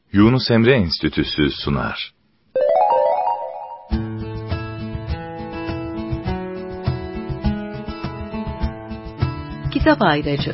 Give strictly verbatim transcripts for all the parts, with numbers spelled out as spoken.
Yunus Emre Enstitüsü sunar. Kitap Ayracı.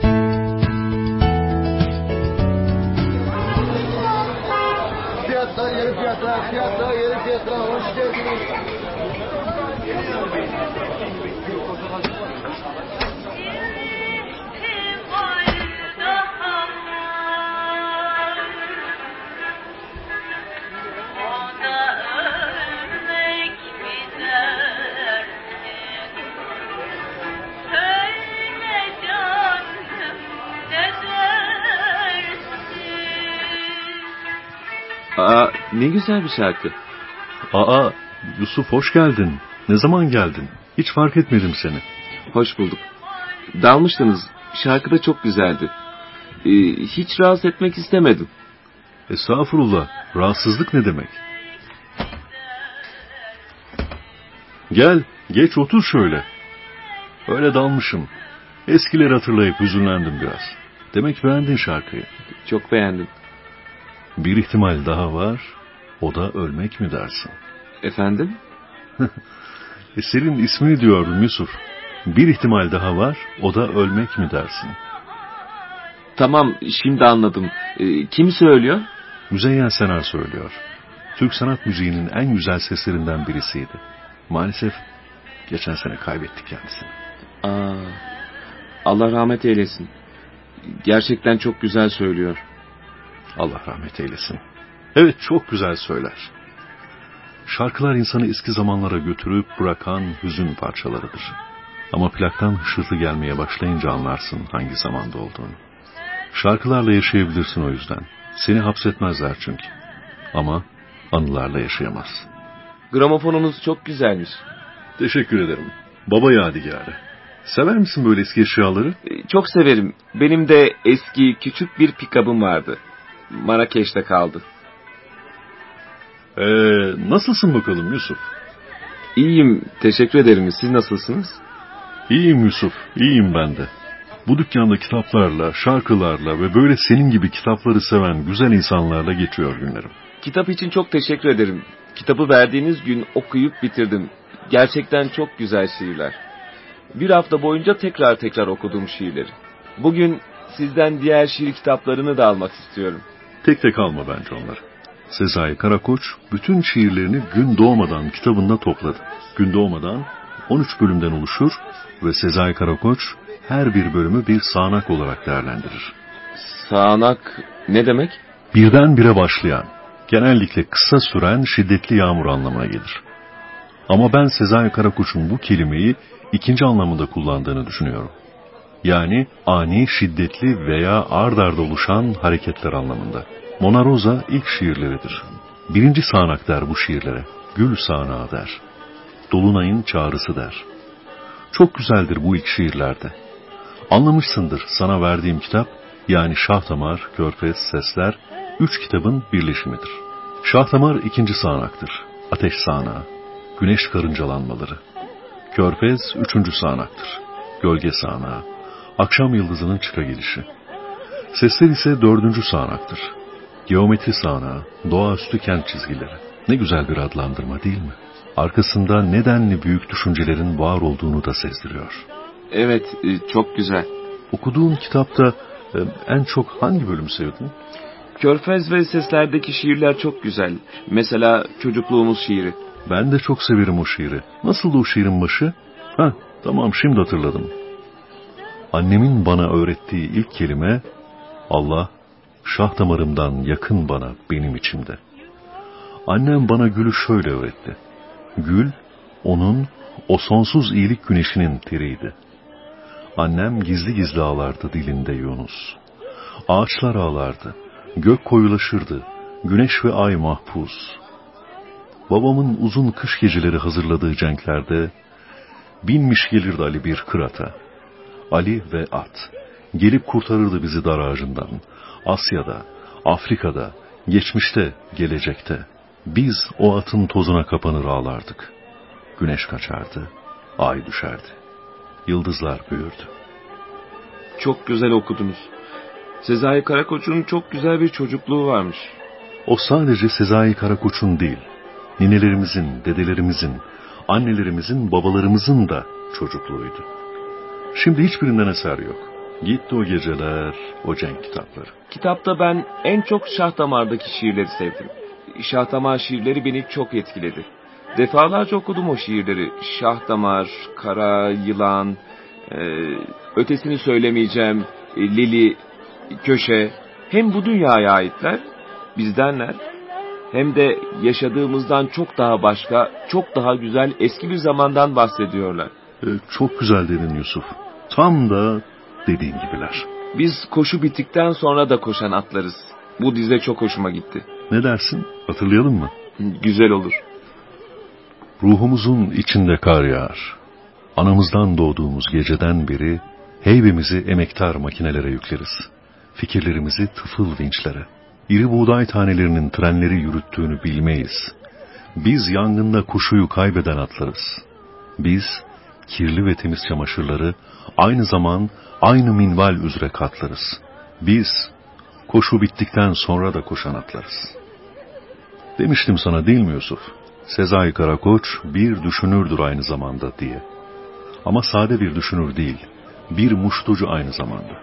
Fiyatlar, yeni fiyatlar, fiyatlar, yeni fiyatlar, hoş geldiniz. Aa, ne güzel bir şarkı. Aa, Yusuf hoş geldin. Ne zaman geldin? Hiç fark etmedim seni. Hoş bulduk. Dalmıştınız. Şarkı da çok güzeldi. Ee, hiç rahatsız etmek istemedim. Estağfurullah. Rahatsızlık ne demek? Gel, geç otur şöyle. Öyle dalmışım. Eskileri hatırlayıp hüzünlendim biraz. Demek beğendin şarkıyı. Çok beğendim. Bir ihtimal daha var. O da ölmek mi dersin? Efendim? Eserin ismini diyordum Yusuf. Bir ihtimal daha var. O da ölmek mi dersin? Tamam, şimdi anladım. Ee, kim söylüyor? Müzeyyen Senar söylüyor. Türk sanat müziğinin en güzel seslerinden birisiydi. Maalesef geçen sene kaybettik kendisini. Aa, Allah rahmet eylesin. Gerçekten çok güzel söylüyor. Allah rahmet eylesin. Evet, çok güzel söyler. Şarkılar insanı eski zamanlara götürüp bırakan hüzün parçalarıdır. Ama plaktan hışırtı gelmeye başlayınca anlarsın hangi zamanda olduğunu. Şarkılarla yaşayabilirsin o yüzden. Seni hapsetmezler çünkü. Ama anılarla yaşayamazsın. Gramofonunuz çok güzelmiş. Teşekkür ederim. Baba yadigarı. Sever misin böyle eski eşyaları? Ee, çok severim. Benim de eski küçük bir pikabım vardı. Marrakeş'te kaldı. Ee, nasılsın bakalım Yusuf? İyiyim, teşekkür ederim. Siz nasılsınız? İyiyim Yusuf, iyiyim ben de. Bu dükkanda kitaplarla, şarkılarla ve böyle senin gibi kitapları seven güzel insanlarla geçiyor günlerim. Kitap için çok teşekkür ederim. Kitabı verdiğiniz gün okuyup bitirdim. Gerçekten çok güzel şiirler. Bir hafta boyunca tekrar tekrar okudum şiirleri. Bugün sizden diğer şiir kitaplarını da almak istiyorum. Tek tek alma bence onları. Sezai Karakoç bütün şiirlerini Gün Doğmadan kitabında topladı. Gün Doğmadan on üç bölümden oluşur ve Sezai Karakoç her bir bölümü bir sağanak olarak değerlendirir. Sağanak ne demek? Birdenbire başlayan, genellikle kısa süren şiddetli yağmur anlamına gelir. Ama ben Sezai Karakoç'un bu kelimeyi ikinci anlamında kullandığını düşünüyorum. Yani ani, şiddetli veya ard arda oluşan hareketler anlamında. Mona Rosa ilk şiirleridir. Birinci sağanak der bu şiirlere. Gül sağanağı der. Dolunayın çağrısı der. Çok güzeldir bu ilk şiirlerde. Anlamışsındır sana verdiğim kitap, yani Şahdamar, Körfez, Sesler, üç kitabın birleşimidir. Şahdamar ikinci sağanaktır. Ateş sağanağı. Güneş karıncalanmaları. Körfez üçüncü sağanaktır. Gölge sağanağı. Akşam yıldızının çıka gelişi. Sesler ise dördüncü sağanaktır. Geometri sağanağı, doğaüstü kent çizgileri. Ne güzel bir adlandırma değil mi? Arkasında nedenli büyük düşüncelerin var olduğunu da sezdiriyor. Evet, çok güzel. Okuduğun kitapta en çok hangi bölümü sevdin? Körfez ve Sesler'deki şiirler çok güzel. Mesela Çocukluğumuz şiiri. Ben de çok severim o şiiri. Nasıldı o şiirin başı? Heh, tamam şimdi hatırladım. Annemin bana öğrettiği ilk kelime, Allah, şah damarımdan yakın bana benim içimde. Annem bana gülü şöyle öğretti. Gül, onun o sonsuz iyilik güneşinin teriydi. Annem gizli gizli ağlardı dilinde Yunus. Ağaçlar ağlardı, gök koyulaşırdı, güneş ve ay mahpus. Babamın uzun kış geceleri hazırladığı cenklerde binmiş gelirdi Ali bir kırata. Ali ve at gelip kurtarırdı bizi dar ağacından. Asya'da, Afrika'da, geçmişte, gelecekte. Biz o atın tozuna kapanır ağlardık. Güneş kaçardı, ay düşerdi. Yıldızlar büyürdü. Çok güzel okudunuz. Sezai Karakoç'un çok güzel bir çocukluğu varmış. O sadece Sezai Karakoç'un değil, ninelerimizin, dedelerimizin, annelerimizin, babalarımızın da çocukluğuydu. Şimdi hiçbirinden eser yok. Gitti o geceler, o cenk kitapları. Kitapta ben en çok Şah Damar'daki şiirleri sevdim. Şah Damar şiirleri beni çok etkiledi. Defalarca okudum o şiirleri. Şah Damar, Kara, Yılan, e, ötesini söylemeyeceğim, e, Lili, Köşe. Hem bu dünyaya aitler, bizdenler, hem de yaşadığımızdan çok daha başka, çok daha güzel eski bir zamandan bahsediyorlar. E, çok güzel dedin Yusuf. Tam da dediğin gibiler. Biz koşu bittikten sonra da koşan atlarız. Bu dize çok hoşuma gitti. Ne dersin? Hatırlayalım mı? Güzel olur. Ruhumuzun içinde kar yağar. Anamızdan doğduğumuz geceden beri heybemizi emektar makinelere yükleriz. Fikirlerimizi tıfıl vinçlere. İri buğday tanelerinin trenleri yürüttüğünü bilmeyiz. Biz yangında kuşuyu kaybeden atlarız. Biz kirli ve temiz çamaşırları aynı zaman aynı minval üzere katlarız. Biz koşu bittikten sonra da koşan atlarız. Demiştim sana değil mi Yusuf? Sezai Karakoç bir düşünürdür aynı zamanda diye. Ama sade bir düşünür değil, bir muştucu aynı zamanda.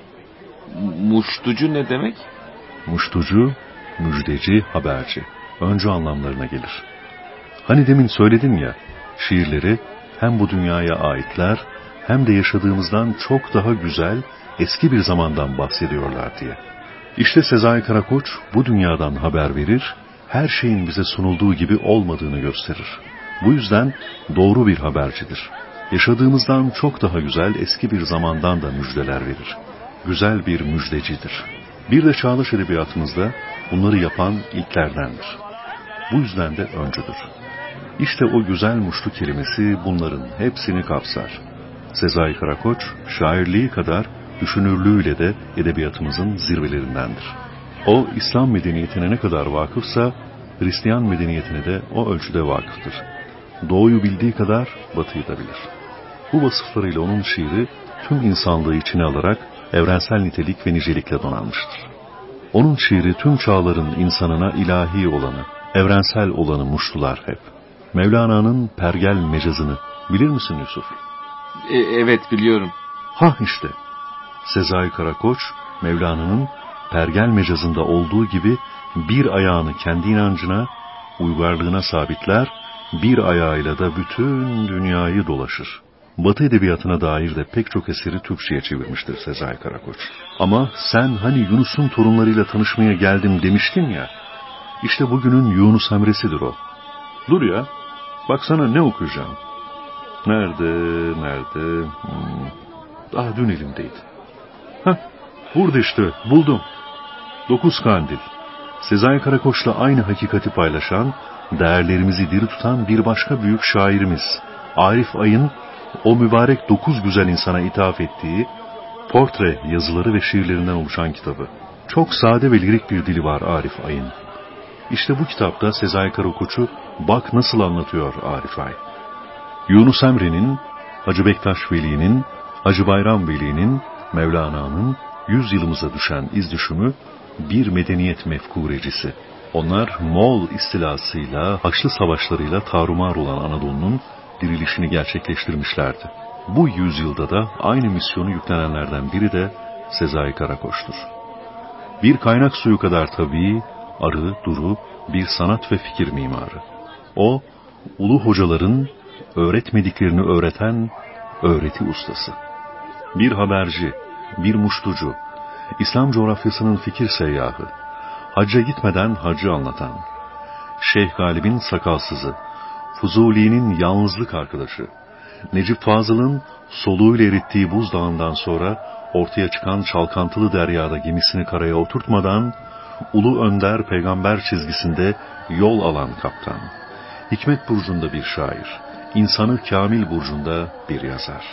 Muştucu ne demek? Muştucu, müjdeci, haberci. Öncü anlamlarına gelir. Hani demin söyledin ya, şiirleri hem bu dünyaya aitler, hem de yaşadığımızdan çok daha güzel, eski bir zamandan bahsediyorlar diye. İşte Sezai Karakoç bu dünyadan haber verir, her şeyin bize sunulduğu gibi olmadığını gösterir. Bu yüzden doğru bir habercidir. Yaşadığımızdan çok daha güzel eski bir zamandan da müjdeler verir. Güzel bir müjdecidir. Bir de çağdaş edebiyatımızda bunları yapan ilklerdendir. Bu yüzden de öncüdür. İşte o güzel muştu kelimesi bunların hepsini kapsar. Sezai Karakoç, şairliği kadar düşünürlüğüyle de edebiyatımızın zirvelerindendir. O, İslam medeniyetine ne kadar vakıfsa, Hristiyan medeniyetine de o ölçüde vakıftır. Doğuyu bildiği kadar batıyı da bilir. Bu vasıflarıyla onun şiiri tüm insanlığı içine alarak evrensel nitelik ve nicelikle donanmıştır. Onun şiiri tüm çağların insanına ilahi olanı, evrensel olanı muştular hep. Mevlana'nın pergel mecazını bilir misin Yusuf? E, evet biliyorum. Ha işte, Sezai Karakoç, Mevlana'nın pergel mecazında olduğu gibi bir ayağını kendi inancına, uygarlığına sabitler, bir ayağıyla da bütün dünyayı dolaşır. Batı edebiyatına dair de pek çok eseri Türkçe'ye çevirmiştir Sezai Karakoç. Ama sen hani Yunus'un torunlarıyla tanışmaya geldim demiştin ya, işte bugünün Yunus Emre'sidir o. Dur ya, baksana ne okuyacağım. Nerede, nerede? Hmm, daha dün elimdeydi. Hah, burada işte, buldum. Dokuz Kandil. Sezai Karakoç'la aynı hakikati paylaşan, değerlerimizi diri tutan bir başka büyük şairimiz, Arif Ay'ın o mübarek dokuz güzel insana ithaf ettiği portre yazıları ve şiirlerinden oluşan kitabı. Çok sade ve lirik bir dili var Arif Ay'ın. İşte bu kitapta Sezai Karakoç'u bak nasıl anlatıyor Arif Ay. Yunus Emre'nin, Hacı Bektaş Veli'nin, Hacı Bayram Veli'nin, Mevlana'nın yüz yılımıza düşen iz düşümü bir medeniyet mefkurecisi. Onlar Moğol istilasıyla, Haçlı savaşlarıyla tarumar olan Anadolu'nun dirilişini gerçekleştirmişlerdi. Bu yüzyılda da aynı misyonu yüklenenlerden biri de Sezai Karakoç'tur. Bir kaynak suyu kadar tabii, arı, duru, bir sanat ve fikir mimarı. O, ulu hocaların öğretmediklerini öğreten öğreti ustası. Bir haberci, bir muştucu, İslam coğrafyasının fikir seyyahı, hacca gitmeden hacı anlatan, Şeyh Galip'in sakalsızı, Fuzuli'nin yalnızlık arkadaşı, Necip Fazıl'ın soluğuyla erittiği buzdağından sonra ortaya çıkan çalkantılı deryada gemisini karaya oturtmadan, Ulu Önder peygamber çizgisinde yol alan kaptan, Hikmet burcunda bir şair, insanı Kamil burcunda bir yazar.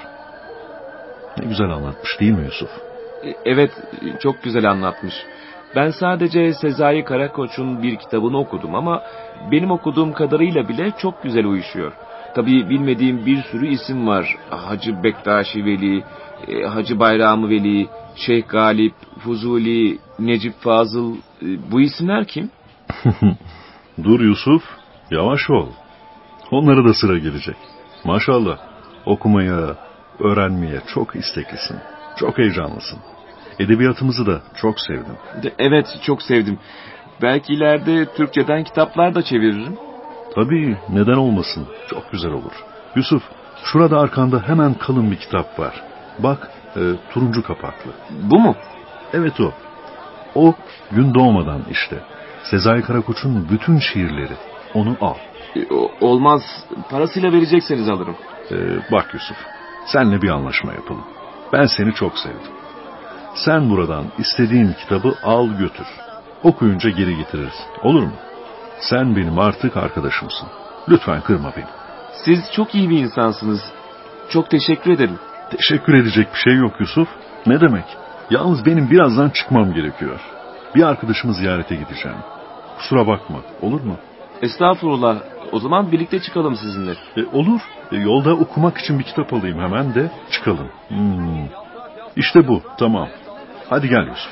Ne güzel anlatmış değil mi Yusuf? Evet, çok güzel anlatmış. Ben sadece Sezai Karakoç'un bir kitabını okudum ama benim okuduğum kadarıyla bile çok güzel uyuşuyor. Tabii bilmediğim bir sürü isim var. Hacı Bektaşi Veli, Hacı Bayram Veli, Şeyh Galip, Fuzuli, Necip Fazıl. Bu isimler kim? Dur Yusuf, yavaş ol. Onlara da sıra gelecek. Maşallah, okumaya, öğrenmeye çok isteklisin. Çok heyecanlısın. Edebiyatımızı da çok sevdim. De- Evet, çok sevdim. Belki ileride Türkçeden kitaplar da çeviririm. Tabii, neden olmasın? Çok güzel olur. Yusuf, şurada arkanda hemen kalın bir kitap var. Bak, e, turuncu kapaklı. Bu mu? Evet o. O gün doğmadan işte. Sezai Karakoç'un bütün şiirleri. Onu al. E, o- olmaz. Parasıyla verecekseniz alırım. Ee, bak Yusuf, senle bir anlaşma yapalım. Ben seni çok sevdim. Sen buradan istediğin kitabı al götür. Okuyunca geri getiririz. Olur mu? Sen benim artık arkadaşımsın. Lütfen kırma beni. Siz çok iyi bir insansınız. Çok teşekkür ederim. Teşekkür edecek bir şey yok Yusuf. Ne demek? Yalnız benim birazdan çıkmam gerekiyor. Bir arkadaşımı ziyarete gideceğim. Kusura bakma, olur mu? Estağfurullah. O zaman birlikte çıkalım sizinle. E, olur. E, yolda okumak için bir kitap alayım hemen de çıkalım. Hmm. İşte bu, tamam. Hadi gel Yusuf.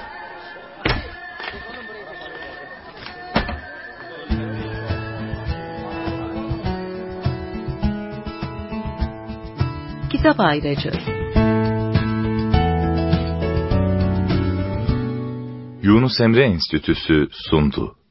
Kitap Ayracı. Yunus Emre Enstitüsü sundu.